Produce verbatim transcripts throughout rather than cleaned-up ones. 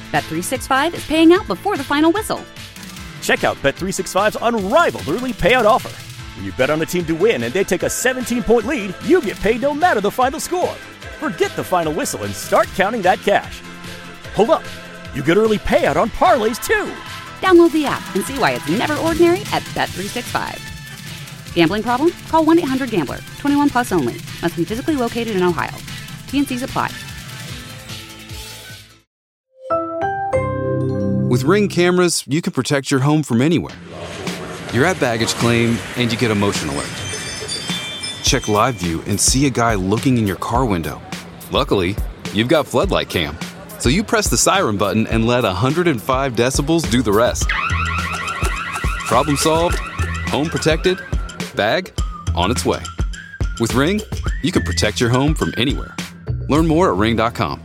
Bet three sixty-five is paying out before the final whistle. Check out Bet three sixty-five's unrivaled early payout offer. When you bet on a team to win and they take a seventeen-point lead, you get paid no matter the final score. Forget the final whistle and start counting that cash. Hold up. You get early payout on parlays, too. Download the app and see why it's never ordinary at Bet three sixty-five. Gambling problem? Call one eight hundred gambler. twenty-one plus only. Must be physically located in Ohio. T and C's apply. With Ring cameras, you can protect your home from anywhere. You're at baggage claim and you get a motion alert. Check live view and see a guy looking in your car window. Luckily, you've got Floodlight Cam. So you press the siren button and let one hundred five decibels do the rest. Problem solved, home protected, bag on its way. With Ring, you can protect your home from anywhere. Learn more at ring dot com.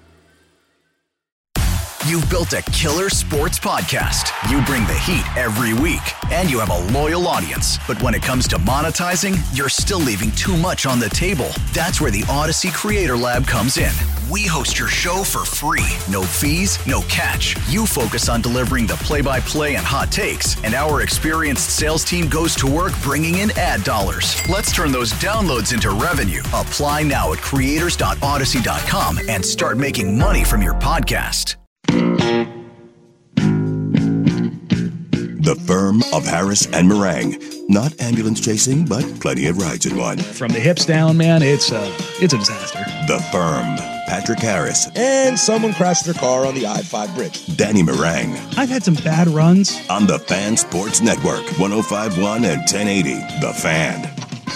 You've built a killer sports podcast. You bring the heat every week, and you have a loyal audience. But when it comes to monetizing, you're still leaving too much on the table. That's where the Odyssey Creator Lab comes in. We host your show for free. No fees, no catch. You focus on delivering the play-by-play and hot takes, and our experienced sales team goes to work bringing in ad dollars. Let's turn those downloads into revenue. Apply now at creators dot odyssey dot com and start making money from your podcast. The firm of Harris and Meringue. Not ambulance chasing, but plenty of rides in one. From the hips down, man, it's uh, it's a disaster. The firm. Patrick Harris. And someone crashed their car on the I five bridge. Danny Meringue. I've had some bad runs. On the Fan Sports Network, one oh five point one and ten eighty. The Fan.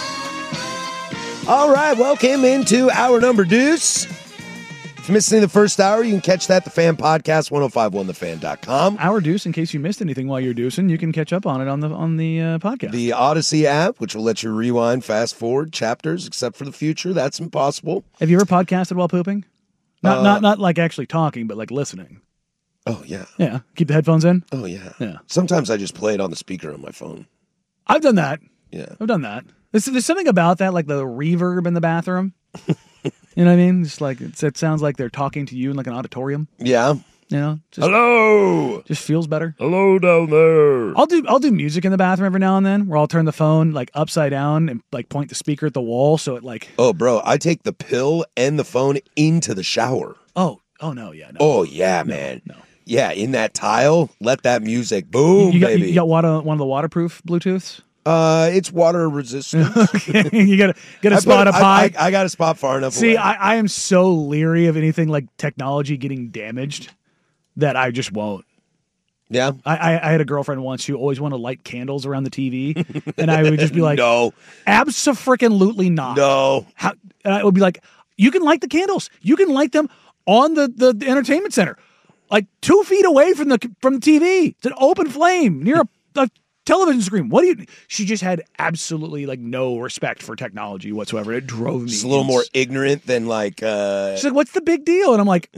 All right, welcome into hour number deuce. If you missed any of the first hour, you can catch that at the Fan Podcast, ten fifty-one the fan dot com. Hour deuce, in case you missed anything while you're deucing, you can catch up on it on the on the uh, podcast. The Odyssey app, which will let you rewind, fast forward chapters, except for the future. That's impossible. Have you ever podcasted while pooping? Not Uh, not not like actually talking, but like listening. Oh, yeah. Yeah. Keep the headphones in? Oh, yeah. Yeah. Sometimes I just play it on the speaker on my phone. I've done that. Yeah. I've done that. There's, there's something about that, like the reverb in the bathroom. You know what I mean? Just like it's, it sounds like they're talking to you in like an auditorium. Yeah. You know? Just, Hello. Just feels better. Hello down there. I'll do I'll do music in the bathroom every now and then, where I'll turn the phone like upside down and like point the speaker at the wall, so it like. Oh, bro, I take the pill and the phone into the shower. Oh, oh no, yeah, no. Oh yeah, man. No. Yeah, in that tile, let that music boom, you got, baby. You got water, one of the waterproof Bluetooths? Uh, it's water resistant. Okay. You got to get a I spot put- up high. I, I, I got a spot far enough See, away. I, I am so leery of anything like technology getting damaged that I just won't. Yeah. I, I, I had a girlfriend once who always wanted to light candles around the T V, and I would just be like, no, abso-freaking-lutely not. no. How, and I would be like, you can light the candles. You can light them on the, the, the entertainment center, like two feet away from the from the T V. It's an open flame near a, a television screen. What do you? She just had absolutely like no respect for technology whatsoever. It drove me. Just a little more ignorant than like. Uh, She's like, "What's the big deal?" And I'm like,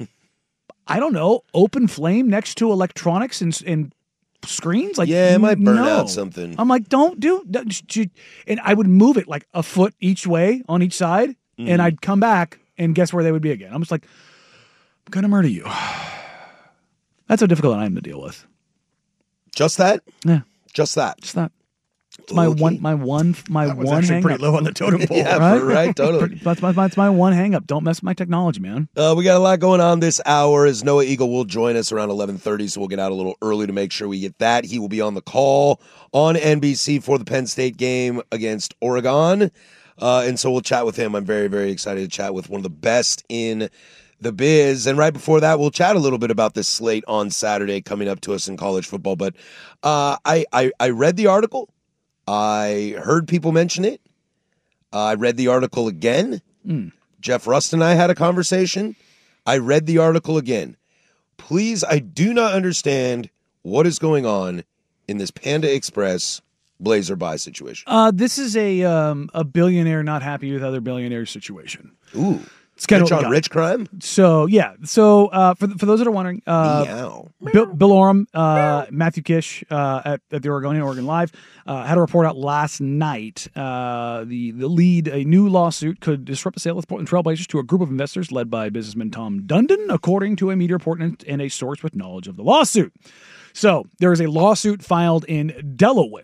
"I don't know. Open flame next to electronics and and screens. Like, yeah, it might burn no. out something. I'm like, don't do. Don't, she, and I would move it like a foot each way on each side, Mm-hmm. and I'd come back and guess where they would be again. I'm just like, I'm gonna murder you. That's how difficult I am to deal with. Just that? Yeah, just that. Just that. It's my Okay. one, my one, my That was one. actually hang pretty up. low on the totem pole. Yeah, right? right, totally. That's my, that's my one hang up. Don't mess with my technology, man. Uh, we got a lot going on this hour as Noah Eagle will join us around eleven thirty, so we'll get out a little early to make sure we get that. He will be on the call on N B C for the Penn State game against Oregon, uh, and so we'll chat with him. I'm very, very excited to chat with one of the best in the biz. And right before that, we'll chat a little bit about this slate on Saturday coming up to us in college football. But uh, I, I, I read the article. I heard people mention it. Uh, I read the article again. Mm. Jeff Rust and I had a conversation. I read the article again. Please, I do not understand what is going on in this Panda Express Blazer buy situation. Uh, this is a um, a billionaire not happy with other billionaires situation. Ooh. It's kind Rich of on rich crime? So, yeah. So, uh, for for those that are wondering, uh, Meow. Bill, Bill Oram, uh, Matthew Kish uh, at, at the Oregonian, Oregon Live, uh, had a report out last night. Uh, the, the lead, a new lawsuit could disrupt the sale of Portland Trailblazers to a group of investors led by businessman Tom Dundon, according to a media report and, and a source with knowledge of the lawsuit. So, there is a lawsuit filed in Delaware.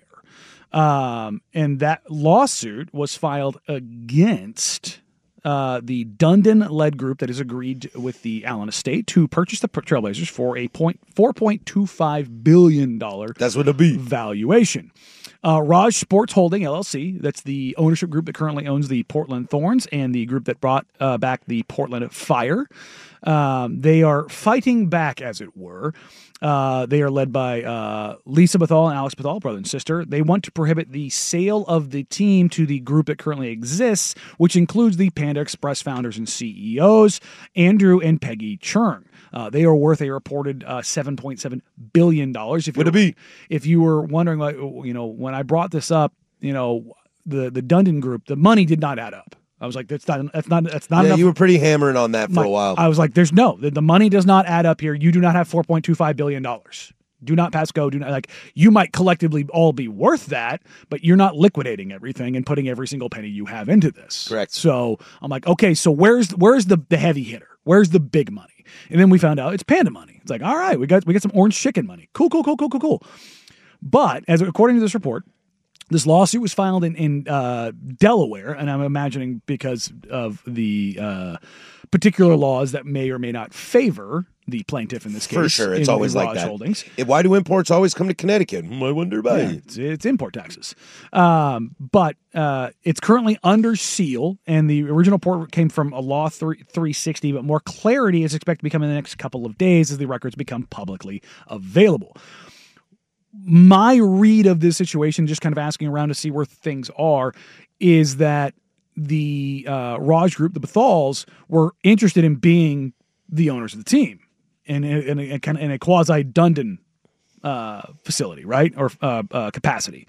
Um, and that lawsuit was filed against uh, the Dundon-led group that has agreed with the Allen estate to purchase the Trailblazers for a four point two five billion dollars That's what it be. valuation. Uh, Raj Sports Holding, L L C, that's the ownership group that currently owns the Portland Thorns and the group that brought uh, back the Portland Fire. Um, they are fighting back, as it were. Uh, they are led by uh, Lisa Bethal and Alex Bethal, brother and sister. They want to prohibit the sale of the team to the group that currently exists, which includes the Panda Express founders and C E Os, Andrew and Peggy Churn. Uh, they are worth a reported uh, seven point seven billion dollars. If Would it be? If you were wondering, like, you know, when I brought this up, you know, the the Dundon group, the money did not add up. I was like, that's not, that's not, that's not Yeah, enough. you were pretty hammering on that for My- a while. I was like, there's no, the, the money does not add up here. You do not have four point two five billion dollars. Do not pass go. Do not, like, you might collectively all be worth that, but you're not liquidating everything and putting every single penny you have into this. Correct. So I'm like, okay, so where's, where's the, the heavy hitter? Where's the big money? And then we found out it's Panda money. It's like, all right, we got, we got some orange chicken money. Cool, cool, cool, cool, cool, cool. But as according to this report, this lawsuit was filed in, in uh, Delaware, and I'm imagining because of the uh, particular laws that may or may not favor the plaintiff in this case. For sure. It's in, always in like Raj that. Holdings. Eh, Why do imports always come to Connecticut? Hmm, I wonder why. Yeah, it's, it's import taxes. Um, but uh, it's currently under seal, and the original report came from a Law three sixty, but more clarity is expected to become in the next couple of days as the records become publicly available. My read of this situation, just kind of asking around to see where things are, is that the uh, Raj Group, the Bethals, were interested in being the owners of the team in, in, in, in, in a quasi-Dundon uh, facility, right? Or uh, uh, capacity.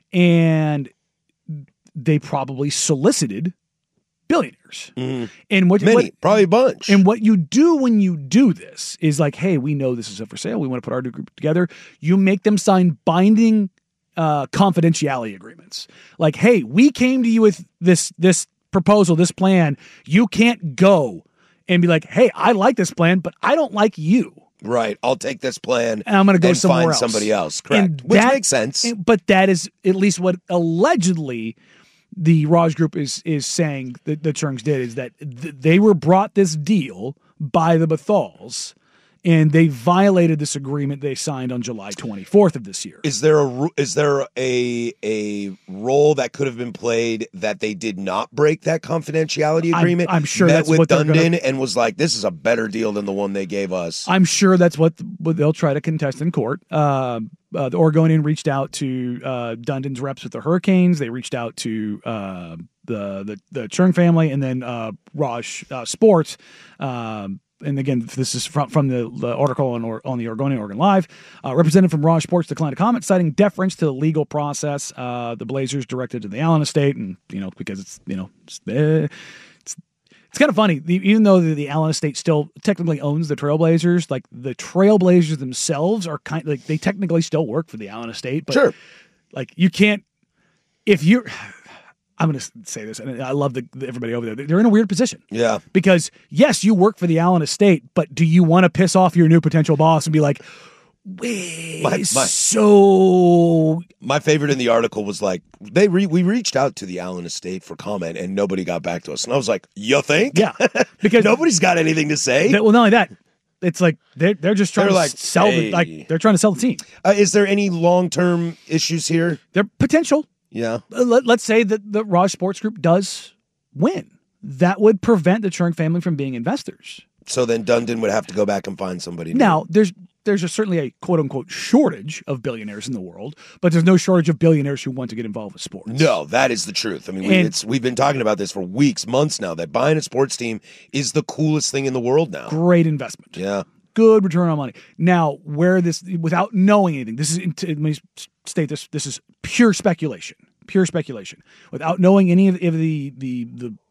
And they probably solicited billionaires. Mm. And what, Many, what, probably a bunch. and what you do when you do this is like, hey, we know this is up for sale. We want to put our group together. You make them sign binding uh, confidentiality agreements. Like, hey, we came to you with this this proposal, this plan. You can't go and be like, hey, I like this plan, but I don't like you. Right. I'll take this plan And I'm going to go and somewhere find else. somebody else. Correct. And Which that- makes sense. But that is at least what allegedly the Raj Group is is saying that the Churns did, is that th- they were brought this deal by the Bethals, and they violated this agreement they signed on July twenty-fourth of this year. Is there a ru- is there a a role that could have been played that they did not break that confidentiality I'm- agreement? I'm sure met that's with what they're Dundon gonna- and was like, "This is a better deal than the one they gave us." I'm sure that's what, what they'll try to contest in court. Uh, uh, the Oregonian reached out to uh, Dundon's reps with the Hurricanes. They reached out to uh, the, the the Churn family, and then uh, Raj uh, Sports. Um, and again, this is from, from the, the article on, or, on the Oregonian Oregon Live. Uh, representative from Raj Sports declined to comment, citing deference to the legal process. Uh, the Blazers directed to the Allen estate, and you know because it's you know it's, uh, it's It's kind of funny, the, even though the, the Allen estate still technically owns the Trailblazers, like the Trailblazers themselves are kind like they technically still work for the Allen estate, but Sure. like you can't if you're. I'm going to say this, and I love the, the everybody over there. They're in a weird position. Yeah. Because yes, you work for the Allen estate, but do you want to piss off your new potential boss and be like, wait, My- my- so My favorite in the article was like they re- we reached out to the Allen estate for comment and nobody got back to us, and I was like, "You think? yeah, because Nobody's got anything to say." That, well, not only that, it's like they're they're just trying They're to like, sell hey. the like they're trying to sell the team. Uh, is there any long term issues here? Their potential. Yeah. Uh, Let, let's say that the Raj Sports Group does win. That would prevent the Churn family from being investors. So then Dundon would have to go back and find somebody new. Now, there's there's a, certainly a quote unquote shortage of billionaires in the world, but there's no shortage of billionaires who want to get involved with sports. No, that is the truth. I mean, we, And- it's we've been talking about this for weeks, months now. That buying a sports team is the coolest thing in the world now. Great investment. Yeah. Good return on money. Now, where this, without knowing anything, this is, let me state this, this is pure speculation, pure speculation. Without knowing any of, of the, the, the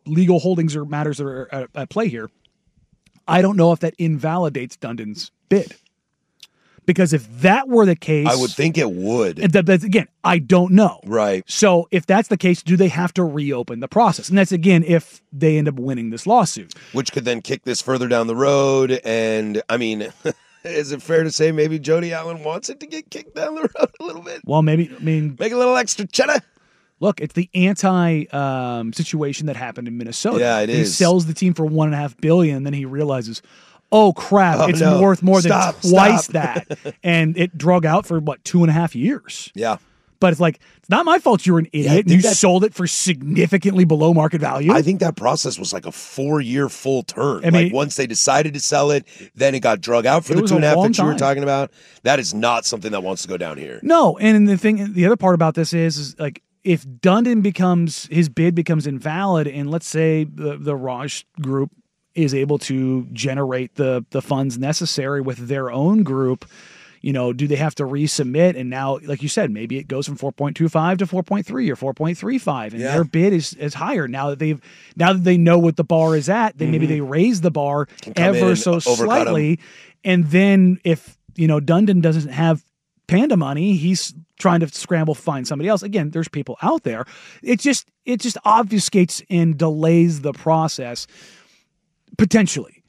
legal holdings or matters that are at, at play here. I don't know if that invalidates Dundon's bid. Because if that were the case... I would think it would. And that, that's, again, I don't know. Right. So if that's the case, do they have to reopen the process? And that's, again, if they end up winning this lawsuit. Which could then kick this further down the road. And, I mean, is it fair to say maybe Jody Allen wants it to get kicked down the road a little bit? Well, maybe, I mean... Make a little extra cheddar. Look, it's the anti um, situation that happened in Minnesota. Yeah, it he is. He sells the team for one and a half billion, and then he realizes, oh crap, oh, it's no. worth more stop, than twice stop. that, and it drug out for what two and a half years. Yeah, but it's like it's not my fault. You were an idiot. Yeah, and you that, sold it for significantly below market value. I think that process was like a four-year full turn. I mean, like once they decided to sell it, then it got drug out for the two and a half that you were talking about. That is not something that wants to go down here. No, and the thing, the other part about this is, is like. If Dundon becomes, his bid becomes invalid, and let's say the, the Raj group is able to generate the, the funds necessary with their own group, you know, do they have to resubmit? And now, like you said, maybe it goes from four point two five to four point three or four point three five, and yeah. their bid is, is higher now that they've now that they know what the bar is at. Then mm-hmm. maybe they raise the bar ever so slightly, and then if you know Dundon doesn't have Panda money, he's trying to scramble find somebody else. Again, there's people out there. It just it just obfuscates and delays the process potentially.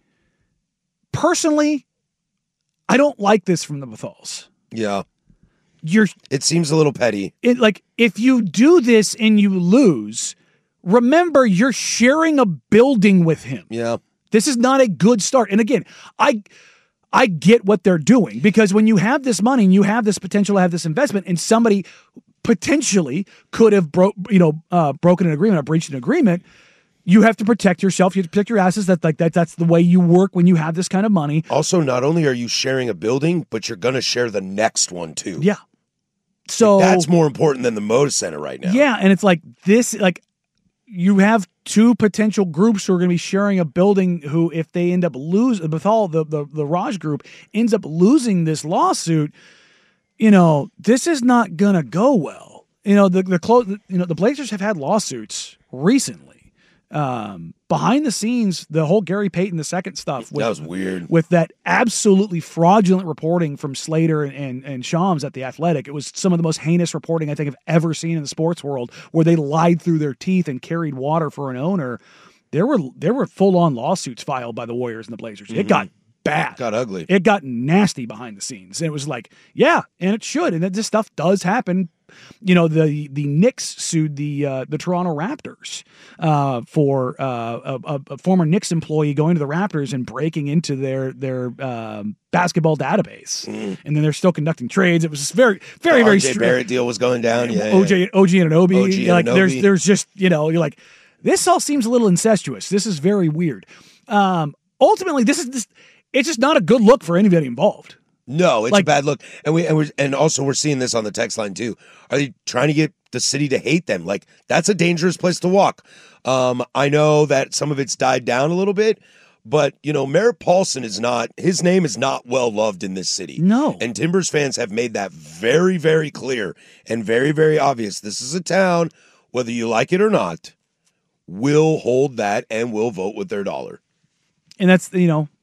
Personally, I don't like this from the Bethals. Yeah. You're it seems a little petty. It like if you do this and you lose, remember you're sharing a building with him. Yeah. This is not a good start. And again, I I get what they're doing because when you have this money and you have this potential to have this investment and somebody potentially could have broke, you know, uh, broken an agreement or breached an agreement, you have to protect yourself. You have to protect your assets. That like that. That's the way you work when you have this kind of money. Also, not only are you sharing a building, but you're going to share the next one too. Yeah. So like, that's more important than the Moda Center right now. Yeah, and it's like this, like. You have two potential groups who are going to be sharing a building who, if they end up losing, Bethal, the, the, the Raj group, ends up losing this lawsuit, you know, this is not going to go well. You know, the the close, you know, the Blazers have had lawsuits recently. Um, behind the scenes, the whole Gary Payton the second stuff. With, that was weird. With that absolutely fraudulent reporting from Slater and, and, and Shams at The Athletic. It was some of the most heinous reporting I think I've ever seen in the sports world, where they lied through their teeth and carried water for an owner. There were there were full-on lawsuits filed by the Warriors and the Blazers. Mm-hmm. It got bad. It got ugly. It got nasty behind the scenes. And it was like, yeah, and it should. And this stuff does happen. You know, the the Knicks sued the uh, the Toronto Raptors uh, for uh, a, a former Knicks employee going to the Raptors and breaking into their their um, basketball database, mm. and then they're still conducting trades. It was just very, very, the very. R J Barrett deal was going down. Yeah, O J yeah. O G Anunoby. O G like Anunoby. there's there's just you know you're like this all seems a little incestuous. This is very weird. Um, ultimately, this is this. It's just not a good look for anybody involved. No, it's like, a bad look, and we and we and also we're seeing this on the text line too. Are they trying to get the city to hate them? Like that's a dangerous place to walk. Um, I know that some of it's died down a little bit, but you know, Merritt Paulson is not. His name is not well loved in this city. No, and Timbers fans have made that very, very clear and very, very obvious. This is a town, whether you like it or not, will hold that and will vote with their dollar. And that's you know.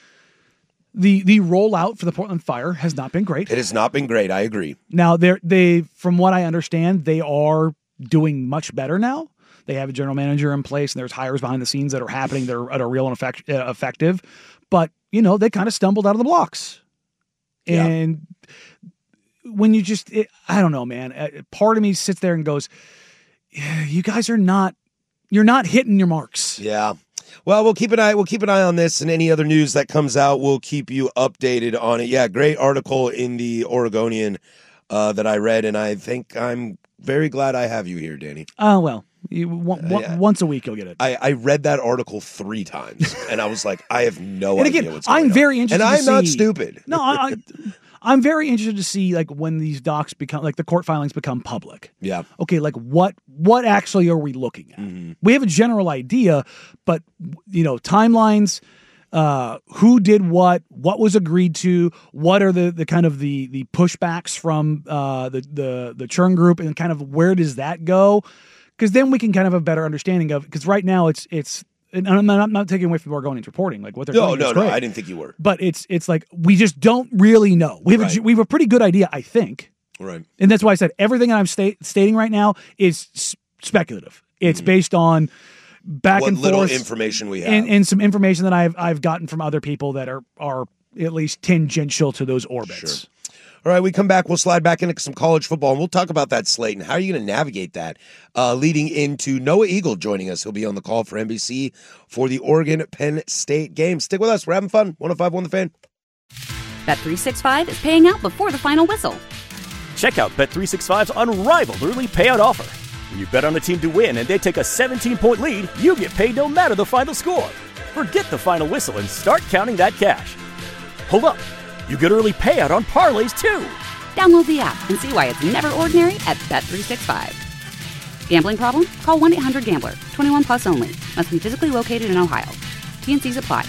The the rollout for the Portland Fire has not been great. It has not been great. I agree. Now they're they from what I understand, they are doing much better now. They have a general manager in place, and there's hires behind the scenes that are happening that are, that are real and effect, uh, effective. But you know they kind of stumbled out of the blocks, yeah. and when you just it, I don't know, man. Uh, part of me sits there and goes, yeah, "You guys are not you're not hitting your marks." Yeah. Well, we'll keep an eye. We'll keep an eye on this, and any other news that comes out, we'll keep you updated on it. Yeah, great article in the Oregonian uh, that I read, and I think I'm very glad I have you here, Danny. Oh uh, well, you, one, uh, yeah. once a week you'll get it. I, I read that article three times, and I was like, I have no and idea again, what's going I'm on. very interested, and to I'm not see, stupid. No, I. I I'm very interested to see like when these docs become like the court filings become public. Yeah. Okay, like what what actually are we looking at? Mm-hmm. We have a general idea, but you know, timelines, uh, who did what, what was agreed to, what are the, the kind of the the pushbacks from uh, the the the churn group, and kind of where does that go? because then we can kind of have a better understanding of, because right now it's, it's, and I'm not, I'm not taking away from Oregonians reporting, like what they're No, doing no, is no. great. I didn't think you were. But it's, it's like, we just don't really know. We have, Right. a, we have a pretty good idea, I think. Right. And that's why I said everything that I'm sta- stating right now is s- speculative. It's mm. based on back what and little forth information we have. and, and some information that I've, I've gotten from other people that are, are at least tangential to those orbits. Sure. All right, we come back. We'll slide back into some college football, and we'll talk about that slate and how are you going to navigate that uh, leading into Noah Eagle joining us. He'll be on the call for N B C for the Oregon-Penn State game. Stick with us. We're having fun. one oh five point one The Fan. Bet three sixty-five is paying out before the final whistle. Check out Bet three sixty-five's unrivaled early payout offer. When you bet on a team to win and they take a seventeen-point lead, you get paid no matter the final score. Forget the final whistle and start counting that cash. Hold up. You get early payout on parlays, too. Download the app and see why it's never ordinary at Bet three sixty-five. Gambling problem? Call one eight hundred gambler. twenty-one plus only. Must be physically located in Ohio. T N Cs apply.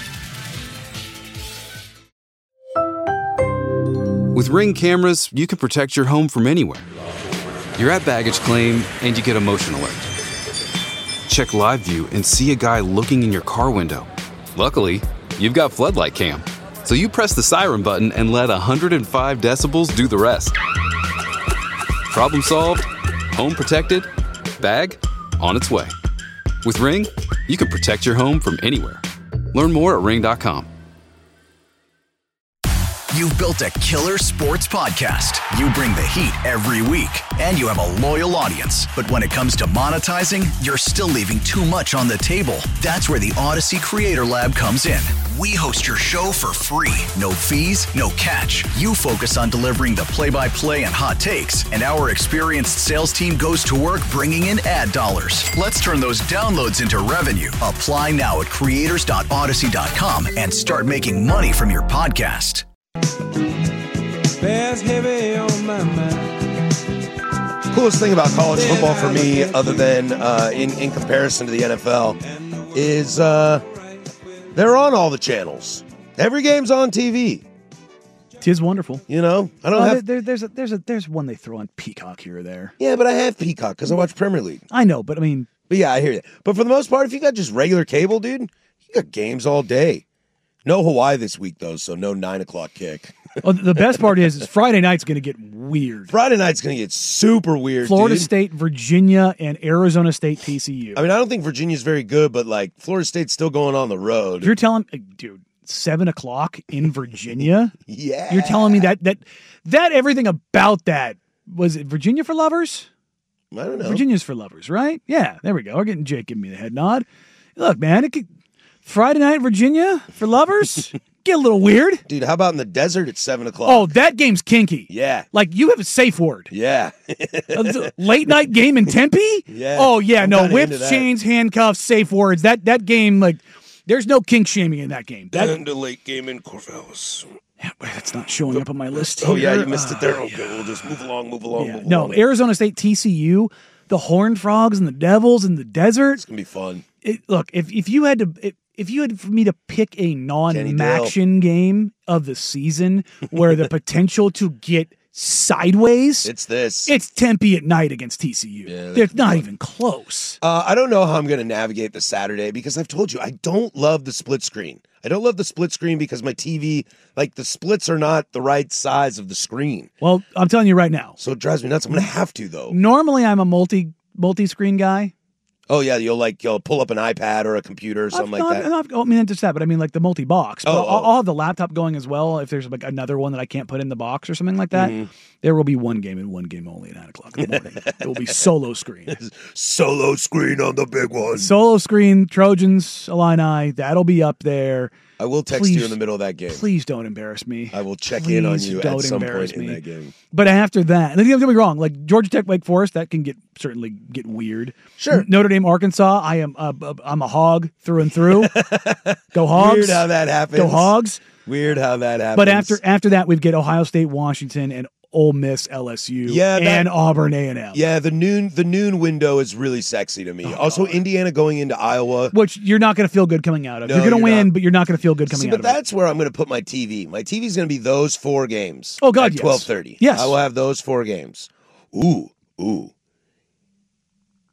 With Ring cameras, you can protect your home from anywhere. You're at baggage claim and you get a motion alert. Check live view and see a guy looking in your car window. Luckily, you've got Floodlight Cam. So you press the siren button and let one hundred five decibels do the rest. Problem solved, home protected, bag on its way. With Ring, you can protect your home from anywhere. Learn more at ring dot com. You've built a killer sports podcast. You bring the heat every week, and you have a loyal audience. But when it comes to monetizing, you're still leaving too much on the table. That's where the Odyssey Creator Lab comes in. We host your show for free. No fees, no catch. You focus on delivering the play-by-play and hot takes, and our experienced sales team goes to work bringing in ad dollars. Let's turn those downloads into revenue. Apply now at creators dot odyssey dot com and start making money from your podcast. Bears heavy on my mind. Coolest thing about college football for me, other than uh, in, in comparison to the N F L, is uh, they're on all the channels. Every game's on T V. Tis wonderful. You know, I don't uh, have. There, there's a, there's a there's one they throw on Peacock here or there. Yeah, but I have Peacock because I watch Premier League. I know, but I mean, but yeah, I hear you. But for the most part, if you got just regular cable, dude, you got games all day. No Hawaii this week though, so no nine o'clock kick. Well, the best part is, is Friday night's going to get weird. Friday night's going to get super weird. Florida dude. State, Virginia, and Arizona State, T C U. I mean, I don't think Virginia's very good, but like Florida State's still going on the road. You're telling, dude, seven o'clock in Virginia. Yeah, you're telling me that that that everything about that was it Virginia for lovers? I don't know. Virginia's for lovers, right? Yeah, there we go. We're getting Jake giving me the head nod. Look, man, it could, Friday night in Virginia for lovers. Get a little weird. Dude, how about in the desert at seven o'clock? Oh, that game's kinky. Yeah. Like, you have a safe word. Yeah. Late night game in Tempe? Yeah. Oh, yeah, I'm no. kinda into Whips, that. chains, handcuffs, safe words. That that game, like, there's no kink shaming in that game. That, and a late game in Corvallis. yeah, but that's not showing up on my list Oh, here. yeah, you missed it there. Uh, Okay, we'll just move along, move along, yeah. move No, along. Arizona State, T C U, the Horned Frogs and the Devils in the desert. It's going to be fun. It, look, if, if you had to... If, If you had for me to pick a Kenny non-maction game of the season where the potential to get sideways, It's this. it's Tempe at night against T C U. Yeah, They're not even close. Uh, I don't know how I'm going to navigate the Saturday because I've told you I don't love the split screen. I don't love the split screen because my T V, like the splits are not the right size of the screen. Well, I'm telling you right now. So it drives me nuts. I'm going to have to though. Normally, I'm a multi multi-screen guy. Oh yeah, you'll like you'll pull up an iPad or a computer or something I've, like no, that. I've, I've, I mean, not just that, but I mean like the multi-box. But Oh, I'll, oh. I'll have the laptop going as well. If there's like another one that I can't put in the box or something like that, Mm-hmm. there will be one game and one game only at nine o'clock in the morning. It will be solo screen. Solo screen on the big one. Solo screen, Trojans, Illini, that'll be up there. I will text Please- you in the middle of that game. Please don't embarrass me. I will check Please in on you at don't some embarrass point in me. that game. But after that, and don't get me wrong, like Georgia Tech, Wake Forest, that can get certainly get weird. Sure. Notre Dame, Arkansas, I am uh, uh, I'm a hog through and through. Go Hogs. Weird how that happens. Go Hogs. Weird how that happens. But after after that, we get Ohio State, Washington, and Ole Miss, L S U, Yeah, that- and Auburn, A and M. yeah, the noon the noon window is really sexy to me. Oh, also, Indiana going into Iowa. Which you're not going to feel good coming out of. No, you're going to you're win, not. but you're not going to feel good coming See, out but of it. that's where I'm going to put my T V. My T V is going to be those four games. Oh, God, at yes. twelve thirty. Yes. I will have those four games. Ooh, ooh.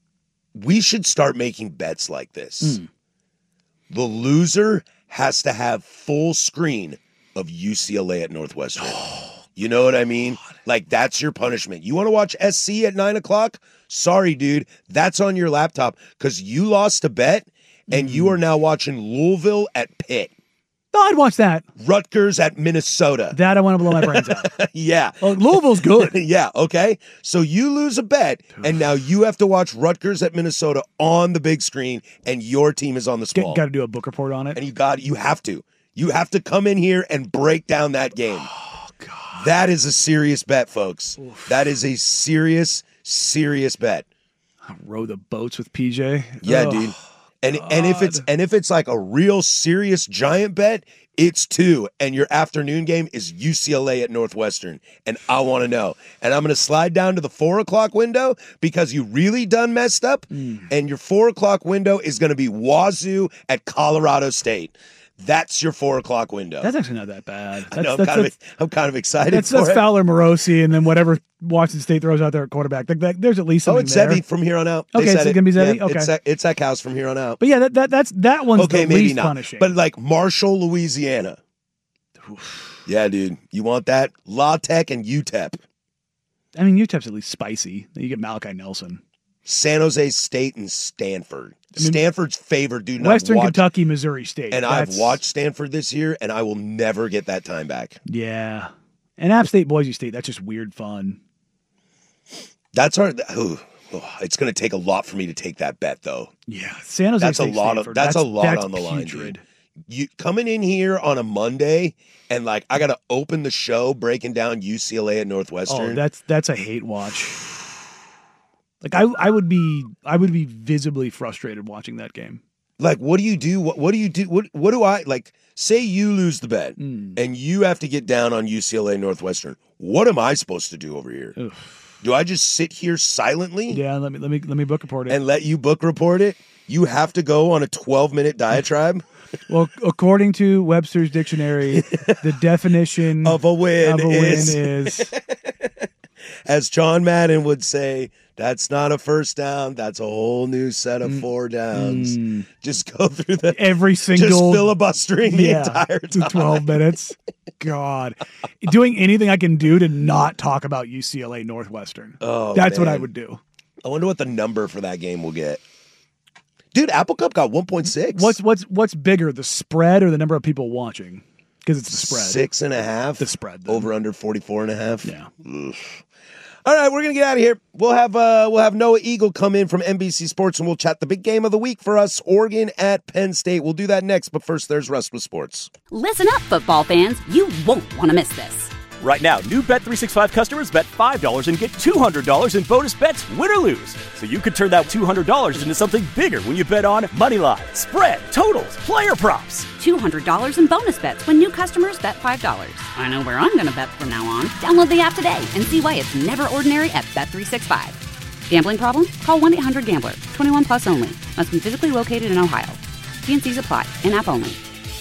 we should start making bets like this. Mm. The loser has to have full screen of U C L A at Northwestern. You know what I mean? Like, that's your punishment. You want to watch S C at nine o'clock? Sorry, dude. That's on your laptop because you lost a bet and mm. you are now watching Louisville at Pitt. No, I'd watch that. Rutgers at Minnesota. That I want to blow my brains out. Yeah. Well, Louisville's good. Yeah, okay. So you lose a bet, and now you have to watch Rutgers at Minnesota on the big screen, and your team is on the small. Got to do a book report on it. And you got you have to. You have to come in here and break down that game. Oh, God. That is a serious bet, folks. Oof. That is a serious, serious bet. I'll row the boats with P J. Yeah, oh. dude. And and if it's and if it's like a real serious giant bet, it's two, and your afternoon game is U C L A at Northwestern, and I want to know. And I'm going to slide down to the four o'clock window because you really done messed up, mm. and your four o'clock window is going to be Wazoo at Colorado State. That's your four o'clock window. That's actually not that bad. That's, I know, I'm, that's, kind that's, of, I'm kind of excited that's, for that's it. Fowler, Morosi, and then whatever Washington State throws out there at quarterback. Like, that, there's at least something Oh, it's there. Zevi from here on out. They Okay, said so it's it. going to be Zevi? Yeah, okay. It's, it's that house from here on out. But yeah, that, that that's that one's okay, the maybe least not. punishing. But like Marshall, Louisiana. Oof. Yeah, dude. You want that? La Tech and U T E P. I mean, U T E P's at least spicy. You get Malachi Nelson. San Jose State and Stanford. I mean, Stanford's favored, dude. Western watched, Kentucky, Missouri State. And That's, I've watched Stanford this year, and I will never get that time back. Yeah. And App State, Boise State, that's just weird fun. That's hard. Ooh, oh, it's going to take a lot for me to take that bet, though. Yeah. San Jose that's State, a lot Stanford, of that's, that's a lot that's on the line, putrid. dude. You coming in here on a Monday and like I got to open the show breaking down U C L A at Northwestern. Oh, that's that's a hate watch. Like I, I would be, I would be visibly frustrated watching that game. Like, what do you do? What, what do you do? What, what do I like? Say you lose the bet mm. and you have to get down on U C L A Northwestern. What am I supposed to do over here? Ugh. Do I just sit here silently? Yeah, let me let me let me book report it and let you book report it. You have to go on a twelve minute diatribe. Well, according to Webster's dictionary, the definition of a win, of a is, win is, as John Madden would say, that's not a first down. That's a whole new set of four downs. Mm. Just go through the every single just filibustering the yeah, entire time. twelve minutes. God, doing anything I can do to not talk about U C L A Northwestern. Oh, that's man. what I would do. I wonder what the number for that game will get. Dude, Apple Cup got one point six. What's what's what's bigger, the spread or the number of people watching? Because it's the spread. Six and a half. The spread. Then. Over under forty-four and a half. Yeah. Ugh. All right, we're gonna get out of here. We'll have uh, we'll have Noah Eagle come in from N B C Sports, and we'll chat the big game of the week for us, Oregon at Penn State. We'll do that next, but first, there's Russ with sports. Listen up, football fans. You won't want to miss this. Right now, new Bet three sixty-five customers bet five dollars and get two hundred dollars in bonus bets, win or lose. So you could turn that two hundred dollars into something bigger when you bet on money line, spread, totals, player props. two hundred dollars in bonus bets when new customers bet five dollars. I know where I'm going to bet from now on. Download the app today and see why it's never ordinary at Bet three sixty-five. Gambling problem? Call one eight hundred gambler. twenty-one plus only. Must be physically located in Ohio. T and C's apply. In-app only.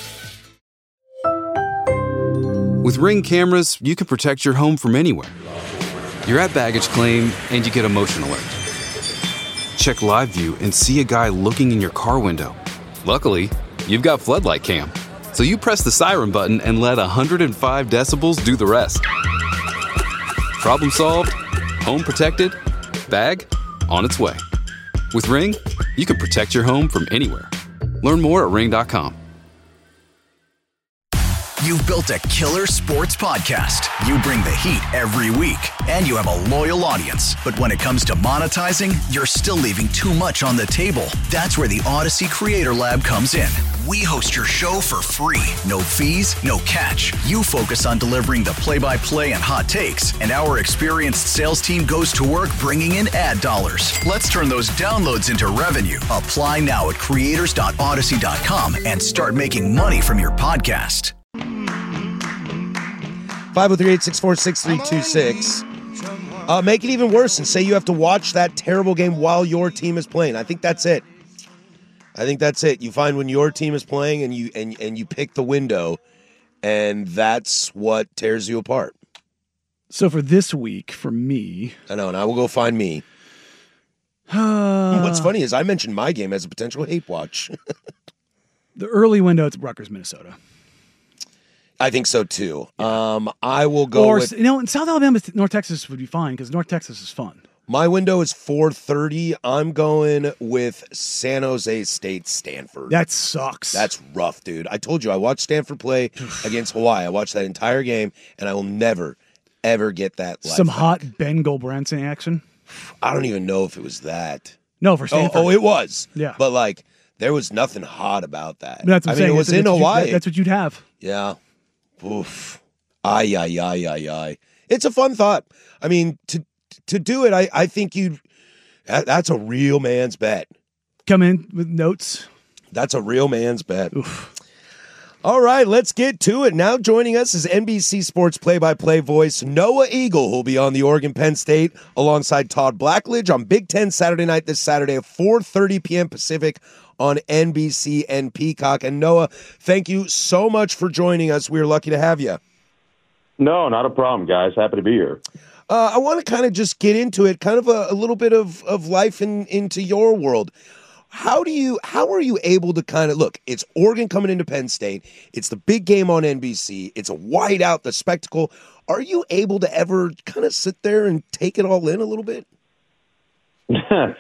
With Ring cameras, you can protect your home from anywhere. You're at baggage claim and you get a motion alert. Check live view and see a guy looking in your car window. Luckily, you've got floodlight cam. So you press the siren button and let one hundred five decibels do the rest. Problem solved, home protected, bag on its way. With Ring, you can protect your home from anywhere. Learn more at ring dot com. You've built a killer sports podcast. You bring the heat every week, and you have a loyal audience. But when it comes to monetizing, you're still leaving too much on the table. That's where the Odyssey Creator Lab comes in. We host your show for free. No fees, no catch. You focus on delivering the play-by-play and hot takes, and our experienced sales team goes to work bringing in ad dollars. Let's turn those downloads into revenue. Apply now at creators dot odyssey dot com and start making money from your podcast. five oh three, eight six four, six three two six. Uh, make it even worse and say you have to watch that terrible game while your team is playing. I think that's it. I think that's it. You find when your team is playing and you and, and you pick the window, and that's what tears you apart. So for this week, for me... I know, and I will go find me. What's funny is I mentioned my game as a potential hate watch. The early window, it's Rutgers, Minnesota. I think so too. Yeah. Um, I will go or, with... you know, in South Alabama, North Texas would be fine because North Texas is fun. My window is four thirty. I'm going with San Jose State, Stanford. That sucks. That's rough, dude. I told you, I watched Stanford play against Hawaii. I watched that entire game, and I will never, ever get that life Some back. hot Ben Gulbranson action? I don't even know if it was that. No, for Stanford. Oh, oh it was. Yeah. But, like, there was nothing hot about that. That's what I'm I mean, saying. it was that's, in that's Hawaii. What that's what you'd have. Yeah. Oof. Ay, ay, ay, ay, ay. It's a fun thought. I mean, to to do it, I, I think you'd... That, that's a real man's bet. Come in with notes. That's a real man's bet. Oof. All right, let's get to it. Now joining us is N B C Sports play-by-play voice Noah Eagle, who'll be on the Oregon-Penn State alongside Todd Blackledge on Big Ten Saturday night this Saturday at four thirty p.m. Pacific on N B C and Peacock. And Noah, thank you so much for joining us. We're lucky to have you. No, not a problem, guys. Happy to be here. Uh, I want to kind of just get into it, kind of a, a little bit of, of life in, into your world. How do you, how are you able to kind of, look, it's Oregon coming into Penn State. It's the big game on N B C. It's a whiteout, the spectacle. Are you able to ever kind of sit there and take it all in a little bit? uh,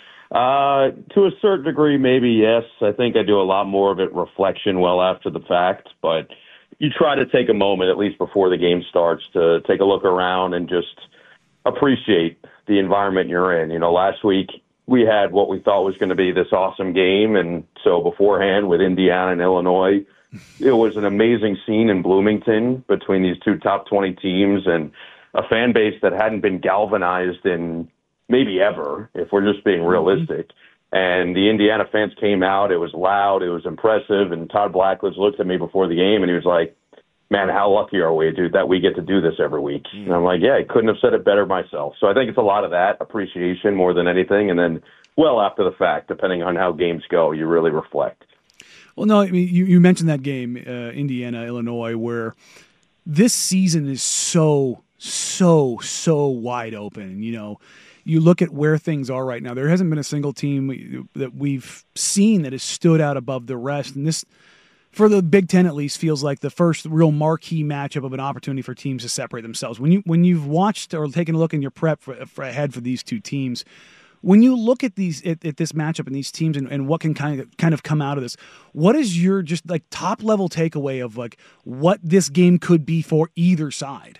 to a certain degree, maybe, yes. I think I do a lot more of it reflection well after the fact, but you try to take a moment, at least before the game starts, to take a look around and just appreciate the environment you're in. You know, last week we had what we thought was going to be this awesome game, and so beforehand with Indiana and Illinois, it was an amazing scene in Bloomington between these two top twenty teams and a fan base that hadn't been galvanized in maybe ever, if we're just being realistic. And the Indiana fans came out. It was loud. It was impressive. And Todd Blackledge looked at me before the game, and he was like, man, how lucky are we, dude, that we get to do this every week? And I'm like, yeah, I couldn't have said it better myself. So I think it's a lot of that, appreciation more than anything. And then well after the fact, depending on how games go, you really reflect. Well, no, I mean, you, you mentioned that game, uh, Indiana, Illinois, where this season is so, so, so wide open. You know, you look at where things are right now. There hasn't been a single team that we've seen that has stood out above the rest. And this, for the Big Ten at least, feels like the first real marquee matchup of an opportunity for teams to separate themselves. When you when you've watched or taken a look in your prep for, for ahead for these two teams, when you look at these at, at this matchup and these teams and, and what can kind of kind of come out of this, what is your just like top level takeaway of like what this game could be for either side?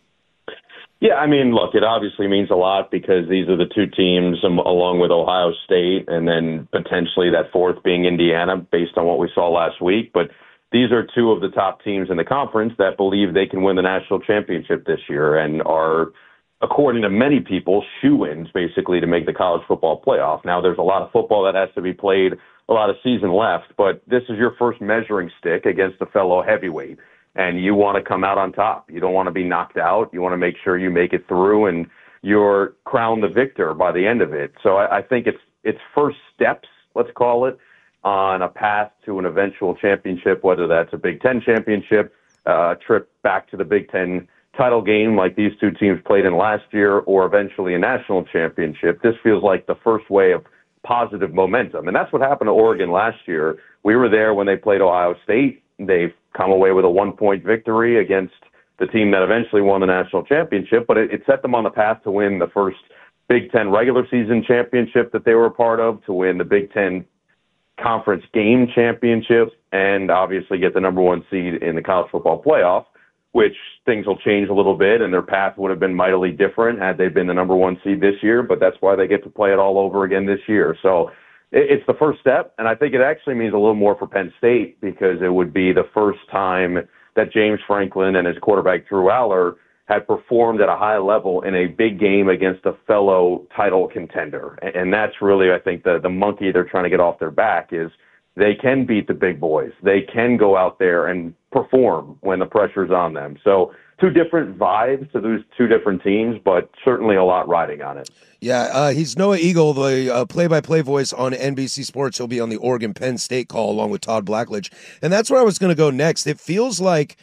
Yeah, I mean, look, it obviously means a lot because these are the two teams um, along with Ohio State and then potentially that fourth being Indiana based on what we saw last week. But these are two of the top teams in the conference that believe they can win the national championship this year and are, according to many people, shoo-ins basically to make the college football playoff. Now, there's a lot of football that has to be played, a lot of season left, but this is your first measuring stick against a fellow heavyweight. And you want to come out on top. You don't want to be knocked out. You want to make sure you make it through and you're crowned the victor by the end of it. So I, I think it's it's first steps, let's call it, on a path to an eventual championship, whether that's a Big Ten championship, uh, a trip back to the Big Ten title game like these two teams played in last year, or eventually a national championship. This feels like the first way of positive momentum. And that's what happened to Oregon last year. We were there when they played Ohio State. They've come away with a one-point victory against the team that eventually won the national championship, but it, it set them on the path to win the first Big Ten regular season championship that they were a part of, to win the Big Ten conference game championship, and obviously get the number one seed in the college football playoff, which things will change a little bit, and their path would have been mightily different had they been the number one seed this year, but that's why they get to play it all over again this year. So it's the first step, and I think it actually means a little more for Penn State because it would be the first time that James Franklin and his quarterback Drew Aller had performed at a high level in a big game against a fellow title contender. And that's really, I think, the, the monkey they're trying to get off their back is they can beat the big boys. They can go out there and perform when the pressure's on them. So two different vibes to those two different teams, but certainly a lot riding on it. Yeah, uh, he's Noah Eagle, the uh, play-by-play voice on N B C Sports. He'll be on the Oregon-Penn State call along with Todd Blackledge. And that's where I was going to go next. It feels like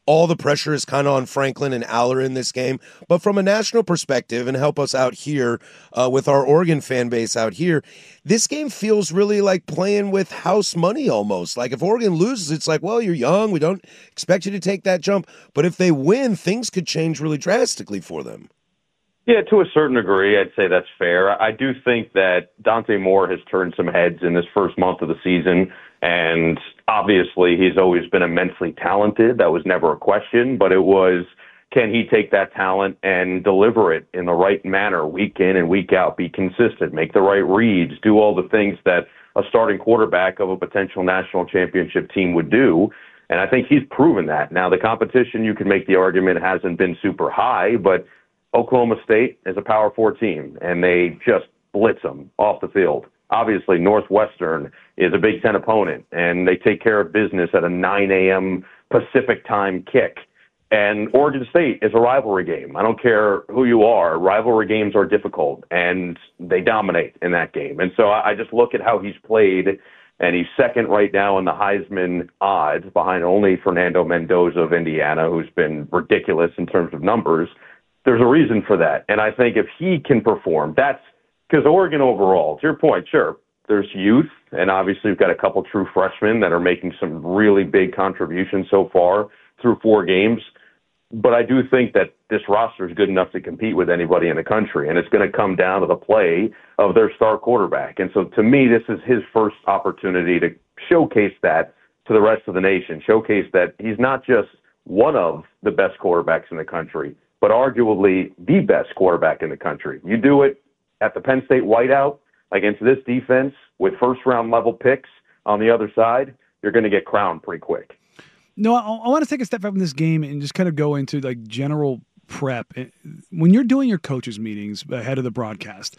all the pressure is kind of on Franklin and Aller in this game. But from a national perspective, and help us out here uh, with our Oregon fan base out here, this game feels really like playing with house money almost. Like if Oregon loses, it's like, well, you're young. We don't expect you to take that jump. But if they win, things could change really drastically for them. Yeah, to a certain degree, I'd say that's fair. I do think that Dante Moore has turned some heads in this first month of the season, and obviously he's always been immensely talented. That was never a question, but it was, can he take that talent and deliver it in the right manner week in and week out, be consistent, make the right reads, do all the things that a starting quarterback of a potential national championship team would do. And I think he's proven that. Now, the competition, you can make the argument, hasn't been super high, but Oklahoma State is a Power Four team, and they just blitz them off the field. Obviously, Northwestern is a Big Ten opponent, and they take care of business at a nine a.m. Pacific time kick. And Oregon State is a rivalry game. I don't care who you are. Rivalry games are difficult, and they dominate in that game. And so I just look at how he's played, and he's second right now in the Heisman odds, behind only Fernando Mendoza of Indiana, who's been ridiculous in terms of numbers. There's a reason for that. And I think if he can perform, that's because Oregon overall, to your point, sure, there's youth, and obviously we've got a couple true freshmen that are making some really big contributions so far through four games. But I do think that this roster is good enough to compete with anybody in the country, and it's going to come down to the play of their star quarterback. And so to me, this is his first opportunity to showcase that to the rest of the nation, showcase that he's not just one of the best quarterbacks in the country, but arguably the best quarterback in the country. You do it at the Penn State whiteout against this defense with first-round level picks on the other side, you're going to get crowned pretty quick. No, I, I want to take a step back from this game and just kind of go into like general prep. When you're doing your coaches meetings ahead of the broadcast,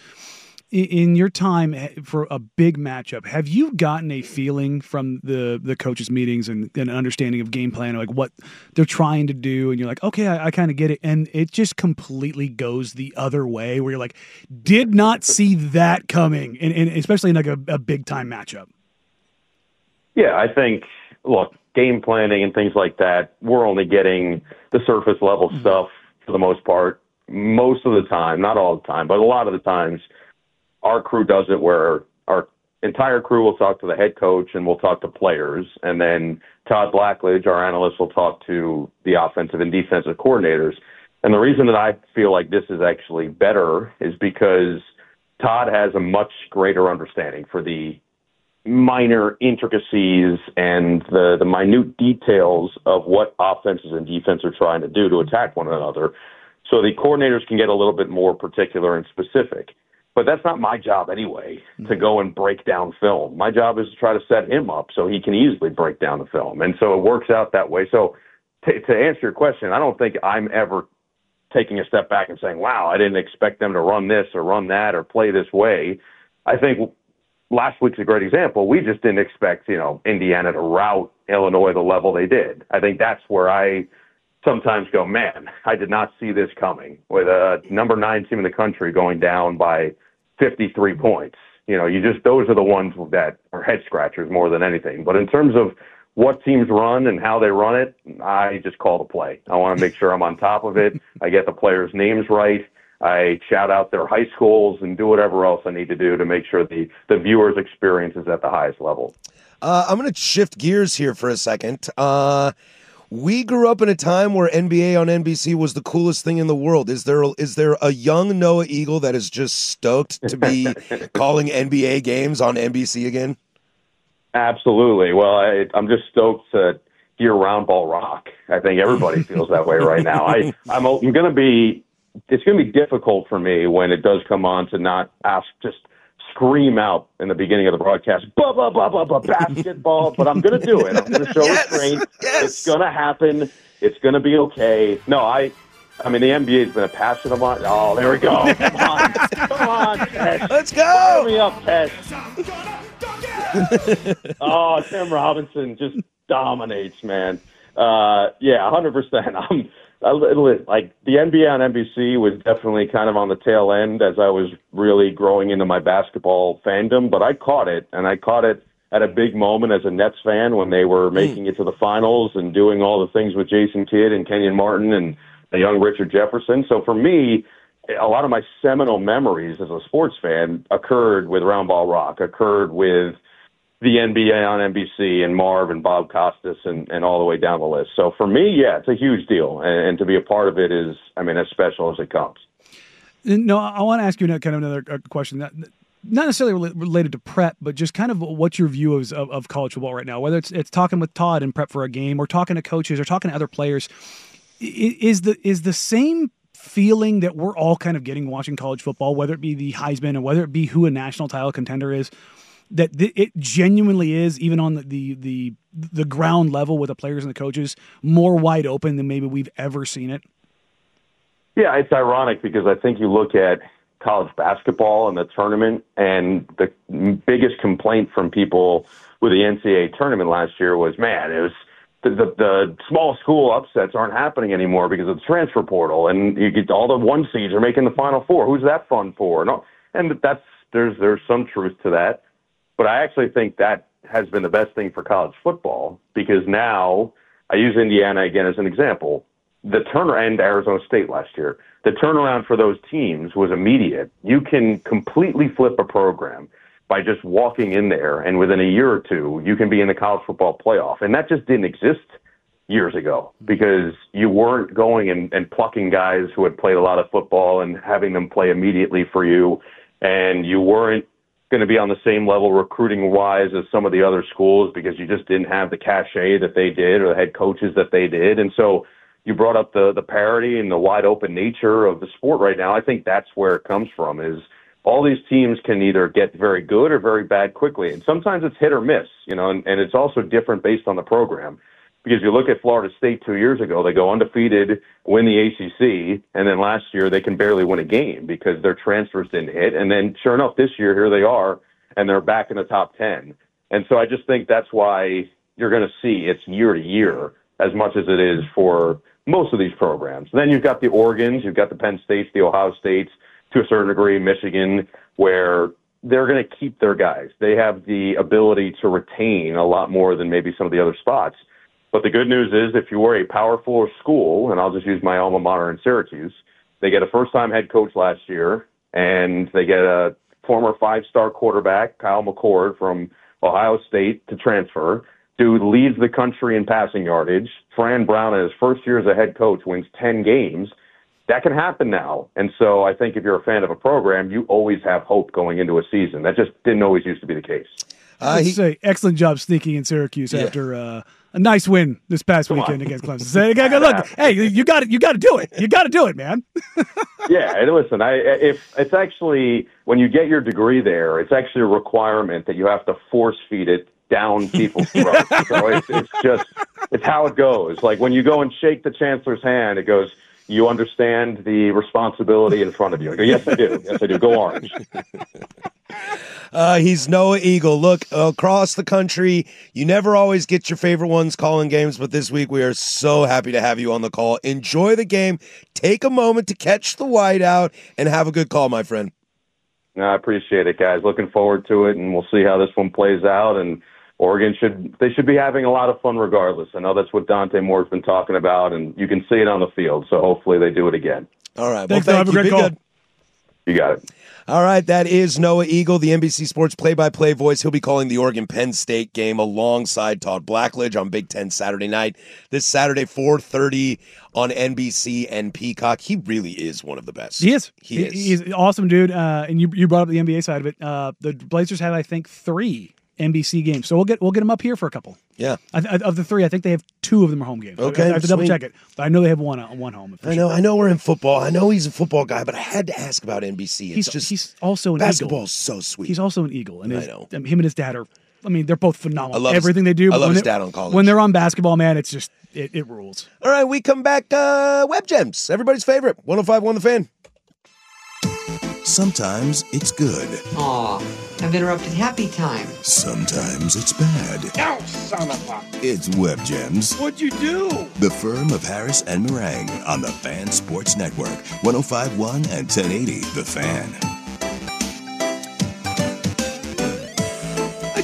in your time for a big matchup, have you gotten a feeling from the, the coaches meetings and, and an understanding of game plan, like what they're trying to do? And you're like, okay, I, I kind of get it. And it just completely goes the other way where you're like, did not see that coming. And, and especially in like a, a big time matchup. Yeah, I think, look, game planning and things like that, we're only getting the surface level mm-hmm. stuff for the most part. Most of the time, not all the time, but a lot of the times, our crew does it where our entire crew will talk to the head coach and we'll talk to players. And then Todd Blackledge, our analyst, will talk to the offensive and defensive coordinators. And the reason that I feel like this is actually better is because Todd has a much greater understanding for the minor intricacies and the, the minute details of what offenses and defense are trying to do to attack one another. So the coordinators can get a little bit more particular and specific. But that's not my job anyway, to go and break down film. My job is to try to set him up so he can easily break down the film. And so it works out that way. So t- to answer your question, I don't think I'm ever taking a step back and saying, wow, I didn't expect them to run this or run that or play this way. I think last week's a great example. We just didn't expect, you know, Indiana to rout Illinois the level they did. I think that's where I sometimes go, man, I did not see this coming, with a number nine team in the country going down by fifty-three points. You know, you just, those are the ones that are head scratchers more than anything. But in terms of what teams run and how they run it, I just call the play. I want to make sure I'm on top of it. I get the players' names right. I shout out their high schools and do whatever else I need to do to make sure the, the viewer's experience is at the highest level. Uh, I'm going to shift gears here for a second. Uh, We grew up in a time where N B A on N B C was the coolest thing in the world. Is there is there a young Noah Eagle that is just stoked to be calling N B A games on N B C again? Absolutely. Well, I, I'm just stoked to hear round ball rock. I think everybody feels that way right now. I, I'm, I'm going to be – it's going to be difficult for me when it does come on to not ask just – scream out in the beginning of the broadcast, blah, blah, blah, blah, blah, basketball, but I'm going to do it. I'm going to show yes, restraint. Yes. It's going to happen. It's going to be okay. No, I I mean, the N B A has been a passion of mine. Oh, there we go. Come on. Come on, Tesh. Let's go. Fire me up, Tesh. Oh, Tim Robinson just dominates, man. Uh, yeah, one hundred percent. I'm I, like the N B A on N B C was definitely kind of on the tail end as I was really growing into my basketball fandom, but I caught it, and I caught it at a big moment as a Nets fan when they were making it to the finals and doing all the things with Jason Kidd and Kenyon Martin and the young Richard Jefferson. So for me, a lot of my seminal memories as a sports fan occurred with Round Ball Rock, occurred with the N B A on N B C and Marv and Bob Costas and, and all the way down the list. So for me, yeah, it's a huge deal. And, and to be a part of it is, I mean, as special as it comes. No, I want to ask you kind of another question, that, not necessarily related to prep, but just kind of what's your view of, of, of college football right now, whether it's it's talking with Todd in prep for a game or talking to coaches or talking to other players. Is the is the same feeling that we're all kind of getting watching college football, whether it be the Heisman and whether it be who a national title contender is, that th- it genuinely is, even on the, the the the ground level with the players and the coaches, more wide open than maybe we've ever seen it? Yeah, it's ironic because I think you look at college basketball and the tournament, and the biggest complaint from people with the N C double A tournament last year was, man, it was the, the, the small school upsets aren't happening anymore because of the transfer portal, and you get all the one seeds are making the Final Four. Who's that fun for? No, and that's there's there's some truth to that, but I actually think that has been the best thing for college football because now I use Indiana again as an example. The turnaround, and Arizona State last year, the turnaround for those teams was immediate. You can completely flip a program by just walking in there, and within a year or two, you can be in the college football playoff. And that just didn't exist years ago because you weren't going and, and plucking guys who had played a lot of football and having them play immediately for you, and you weren't going to be on the same level recruiting-wise as some of the other schools because you just didn't have the cachet that they did or the head coaches that they did. And so you brought up the the parity and the wide open nature of the sport right now. I think that's where it comes from, is all these teams can either get very good or very bad quickly. And sometimes it's hit or miss, you know, and, and it's also different based on the program. Because you look at Florida State two years ago, they go undefeated, win the A C C, and then last year they can barely win a game because their transfers didn't hit. And then sure enough, this year, here they are, and they're back in the top ten. And so I just think that's why you're going to see it's year to year as much as it is for most of these programs. Then you've got the Oregons, you've got the Penn States, the Ohio States, to a certain degree, Michigan, where they're going to keep their guys. They have the ability to retain a lot more than maybe some of the other spots. But the good news is if you were a Power Four school, and I'll just use my alma mater in Syracuse, they get a first-time head coach last year, and they get a former five-star quarterback, Kyle McCord from Ohio State, to transfer. Dude leads the country in passing yardage. Fran Brown, in his first year as a head coach, wins ten games. That can happen now. And so I think if you're a fan of a program, you always have hope going into a season. That just didn't always used to be the case. Uh, he, say, excellent job sneaking in Syracuse yeah. after uh, a nice win this past Come weekend on. against Clemson. Say, look, hey, you got it. You got to do it. You got to do it, man. yeah, and listen, I if it's actually when you get your degree there, it's actually a requirement that you have to force feed it down people's throats. So it's, it's just it's how it goes. Like when you go and shake the chancellor's hand, it goes, you understand the responsibility in front of you. I go, yes, I do. Yes, I do. Go Orange. Uh, he's Noah Eagle. Look, across the country, you never always get your favorite ones calling games, but this week we are so happy to have you on the call. Enjoy the game. Take a moment to catch the whiteout and have a good call, my friend. No, I appreciate it, guys. Looking forward to it, and we'll see how this one plays out. And Oregon should they should be having a lot of fun regardless. I know that's what Dante Moore's been talking about, and you can see it on the field. So hopefully they do it again. All right. Thanks, well, thank have you. a great Be call. good. You got it. All right, that is Noah Eagle, the N B C Sports play-by-play voice. He'll be calling the Oregon-Penn State game alongside Todd Blackledge on Big Ten Saturday night. This Saturday, four thirty on N B C and Peacock. He really is one of the best. He is. He, he is. He's an awesome dude. Uh, and you you brought up the N B A side of it. Uh, the Blazers have, I think, three N B C games. So we'll get we'll get them up here for a couple. Yeah. I, I, of the three, I think they have two of them are home games. Okay, I, I have to double sweet. check it, but I know they have one uh, one home. I know. Sure. I know we're in football. I know he's a football guy, but I had to ask about N B C. It's he's just he's also an basketball Eagle. is so sweet. He's also an Eagle, and his, I know. I mean, him and his dad are. I mean, they're both phenomenal. I love everything his, they do. I love his they, dad on college. When they're on basketball, man, it's just it, it rules. All right, we come back. Uh, Web Gems, everybody's favorite. one oh five point one The Fan. Sometimes it's good. Aw, I've interrupted happy time. Sometimes it's bad. No, son of a... It's Web Gems. What'd you do? The firm of Harris and Meringue on the Fan Sports Network. one oh five point one and ten eighty The Fan. I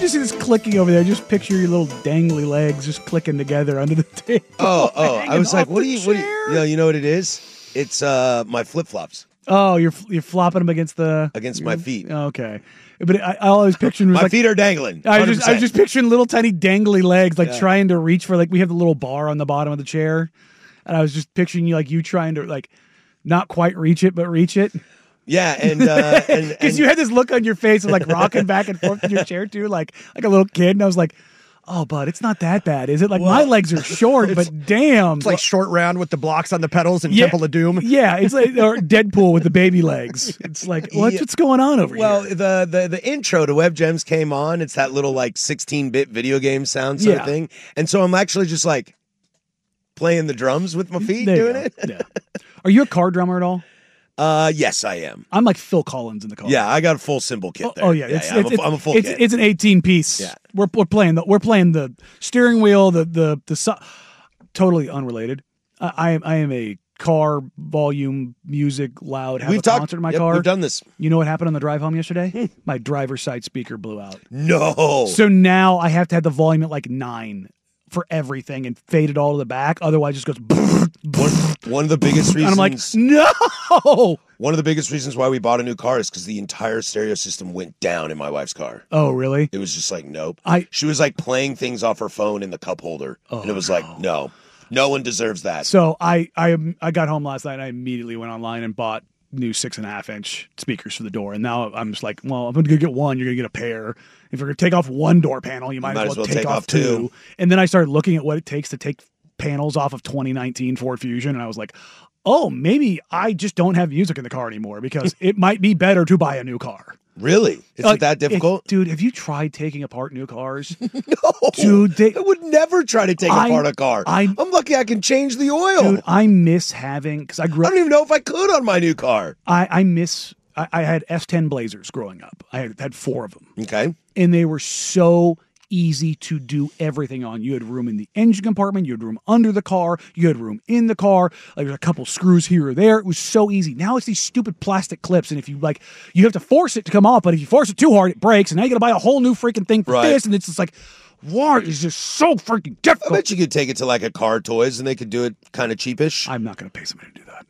just see this clicking over there. Just picture your little dangly legs just clicking together under the table. Oh, oh! I was like, off what do the you? What do you? You know, you know what it is? It's uh my flip flops Oh, you're you're flopping them against the against my feet. Okay, but I, I always pictured was My like, feet are dangling. I was just I was just picturing little tiny dangly legs, like Yeah. trying to reach for like we have the little bar on the bottom of the chair, and I was just picturing you like you trying to like not quite reach it but reach it. Yeah, and uh, and, Because and you had this look on your face of like rocking back and forth in your chair too, like like a little kid, and I was like, "Oh, bud, it's not that bad, is it? Like my legs are short, but damn, It's like Short Round with the blocks on the pedals and Yeah. Temple of Doom. yeah, it's like or Deadpool with the baby legs. It's like what's Yeah. what's going on over well, here? the, the the intro to Web Gems came on. It's that little like sixteen bit video game sound sort Yeah. of thing, and so I'm actually just like playing the drums with my feet, There you doing go. it. Yeah. Are you a car drummer at all? Uh, yes, I am. I'm like Phil Collins in the car. Yeah, I got a full cymbal kit Oh, there. oh yeah, it's, I'm, it's, a, I'm a full it's, kit. it's an eighteen piece. Yeah. we're we're playing the we're playing the steering wheel, the the the su- totally unrelated. I, I am I am a car volume music loud. Have We've a talked- concert in my yep, car. we've done this. You know what happened on the drive home yesterday? My driver's side speaker blew out. No. So now I have to have the volume at like nine for everything and fade it all to the back. Otherwise, it just goes. one, one of the biggest And I'm reasons. like, no. One of the biggest reasons why we bought a new car is because the entire stereo system went down in my wife's car. Oh, really? It was just like, nope. I- she was like playing things off her phone in the cup holder, and it was like, no, no one deserves that. So I I I got home last night and I immediately went online and bought new six and a half inch speakers for the door. And now I'm just like, well, I'm going to get one. You're going to get a pair. If you're going to take off one door panel, you might, as well, take, off two. two. And then I started looking at what it takes to take panels off of twenty nineteen Ford Fusion. And I was like, oh, maybe I just don't have music in the car anymore because it might be better to buy a new car. Really? Is Like, it that difficult? if- dude, have you tried taking apart new cars? No. Dude, they- I would never try to take I- apart a car. I- I'm lucky I can change the oil. Dude, I miss having, because I grew I up. don't even know if I could on my new car. I, I miss. I, I had S ten Blazers growing up. I had, had four of them, Okay. and they were so easy to do everything on. You had room in the engine compartment. You had room under the car. You had room in the car. Like there's a couple screws here or there. It was so easy. Now it's these stupid plastic clips, and if you like, you have to force it to come off. But if you force it too hard, it breaks, and now you got to buy a whole new freaking thing for Right. this. And it's just like, why is this so freaking I difficult? bet you could take it to like a Car Toys and they could do it kind of cheapish. I'm not going to pay somebody to do that.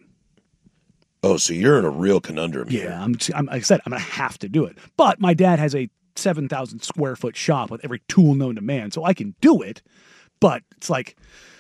Oh, so you're in a real conundrum here. Yeah, I'm, I'm, like I said, I'm going to have to do it. But my dad has a seven thousand square foot shop with every tool known to man, so I can do it. But it's like,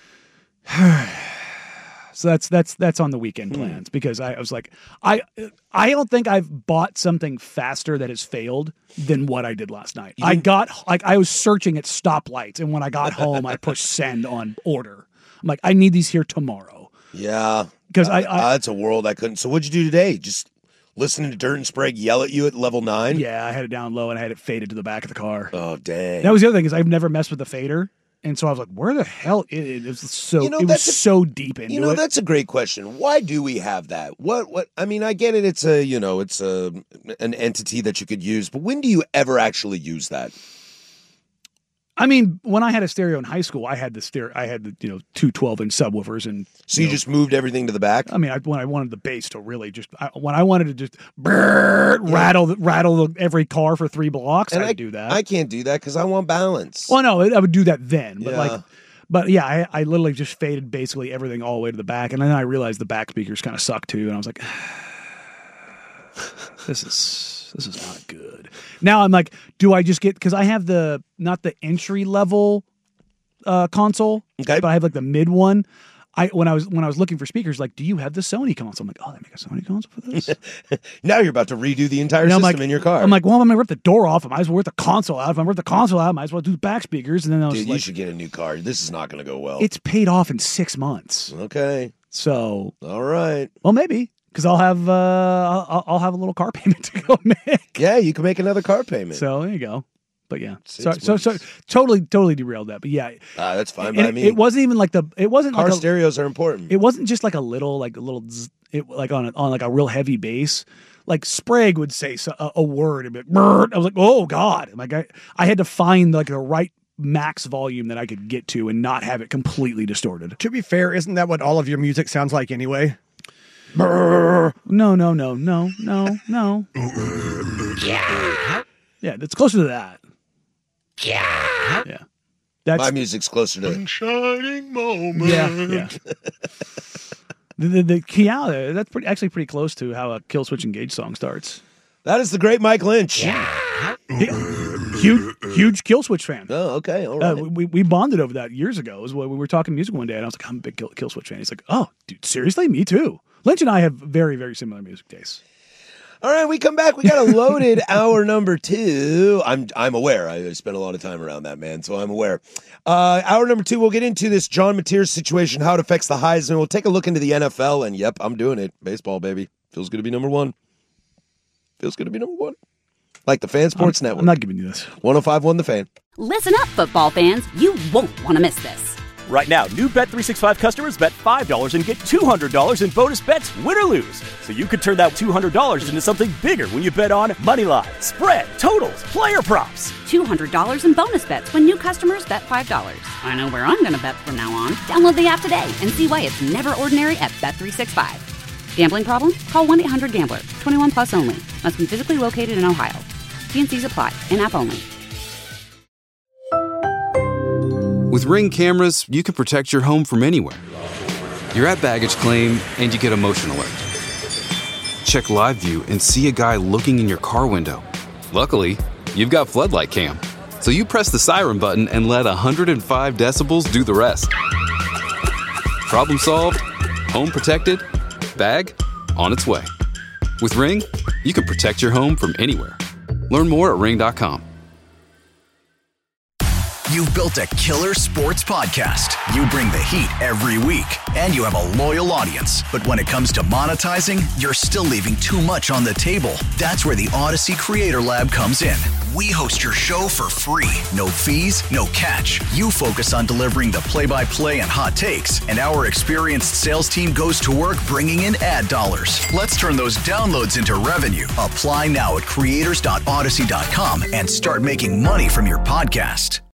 so that's that's that's on the weekend plans because I, I was like, I I don't think I've bought something faster that has failed than what I did last night. I got like I was searching at stoplights, and when I got home, I pushed send on order. I'm like, I need these here tomorrow. Yeah. 'Cause Uh, I- I- uh, that's a world I couldn't. So what'd you do today? Just listening to Dirt and Sprague yell at you at level nine? Yeah, I had it down low and I had it faded to the back of the car. Oh, dang. That was the other thing is I've never messed with the fader, and so I was like, "Where the hell is it?" It was so You know, it was that's a- so deep into You know, it. that's a great question. Why do we have that? What what I mean, I get it, it's a, you know, it's a an entity that you could use, but when do you ever actually use that? I mean, when I had a stereo in high school, I had the stereo, I had the you know two twelve inch subwoofers, and So you know, just moved everything to the back? I mean, I, when I wanted the bass to really just I, when I wanted to just brrr, rattle rattle every car for three blocks, And I'd I do that. I can't do that because I want balance. well, no, I would do that then, but Yeah. like. But yeah, I, I literally just faded basically everything all the way to the back, and then I realized the back speakers kind of suck too, and I was like, "This is this is not good." Now I'm like, do I just get because I have the not the entry level uh, console, Okay. but I have like the mid one. I when I was when I was looking for speakers, like, do you have the Sony console? I'm like, oh, they make a Sony console for this. Now you're about to redo the entire And I'm system like, in your car. I'm like, well, I'm gonna rip the door off. I might as well rip the console out. If I rip the console out, I might as well do the back speakers. And then I was dude, you like, should get a new car. This is not going to go well. it's paid off in six months. Okay. So, All right. well, maybe because I'll have uh, I'll, I'll have a little car payment to go make. Yeah, you can make another car payment. So there you go. But yeah, so Six so so months. totally totally derailed that. But yeah, Ah, that's fine and by it, me. it wasn't even like the it wasn't car like a, stereos are important. it wasn't just like a little like a little zzz, it like on a, on like a real heavy bass. Like Sprague would say so, a, a word and be like, "Brrr." I was like, oh god, like I I had to find like the right max volume that I could get to and not have it completely distorted. To be fair, isn't that what all of your music sounds like anyway? No, no, no, no, no, no. Yeah, yeah, it's closer to that. Yeah. Yeah. That's my music's closer to shining moment. Yeah, yeah. the the, the Kiala, that's pretty actually pretty close to how a Kill Switch Engage song starts. That is the great Mike Lynch. Yeah. He, huge huge Kill Switch fan. Oh, okay, all right. Uh, we we bonded over that years ago. It was when we were talking music one day, and I was like, I'm a big Kill, Kill Switch fan. He's like, oh, dude, seriously, me too. Lynch and I have very very similar music tastes. All right, we come back. We got a loaded hour number two. I'm I'm aware. I spent a lot of time around that, man, so I'm aware. Uh, hour number two, we'll get into this John Mateers situation, how it affects the Heisman. We'll take a look into the N F L, and yep, I'm doing it. Baseball, baby. Feels good to be number one. Feels good to be number one. Like the Fan Sports I'm, Network. I'm not giving you this. one oh five point one The Fan. Listen up, football fans. You won't want to miss this. Right now, new Bet three sixty-five customers bet five dollars and get two hundred dollars in bonus bets, win or lose. So you could turn that two hundred dollars into something bigger when you bet on money line, spread, totals, player props. two hundred dollars in bonus bets when new customers bet five dollars. I know where I'm going to bet from now on. Download the app today and see why it's never ordinary at Bet three sixty-five. Gambling problem? Call one eight hundred gambler. twenty-one plus only. Must be physically located in Ohio. T and C's apply. In-app only. With Ring cameras, you can protect your home from anywhere. You're at baggage claim and you get a motion alert. Check live view and see a guy looking in your car window. Luckily, you've got Floodlight Cam. So you press the siren button and let one hundred five decibels do the rest. Problem solved, home protected, bag on its way. With Ring, you can protect your home from anywhere. Learn more at ring dot com. You've built a killer sports podcast. You bring the heat every week, and you have a loyal audience. But when it comes to monetizing, you're still leaving too much on the table. That's where the Odyssey Creator Lab comes in. We host your show for free. No fees, no catch. You focus on delivering the play-by-play and hot takes, and our experienced sales team goes to work bringing in ad dollars. Let's turn those downloads into revenue. Apply now at creators dot odyssey dot com and start making money from your podcast.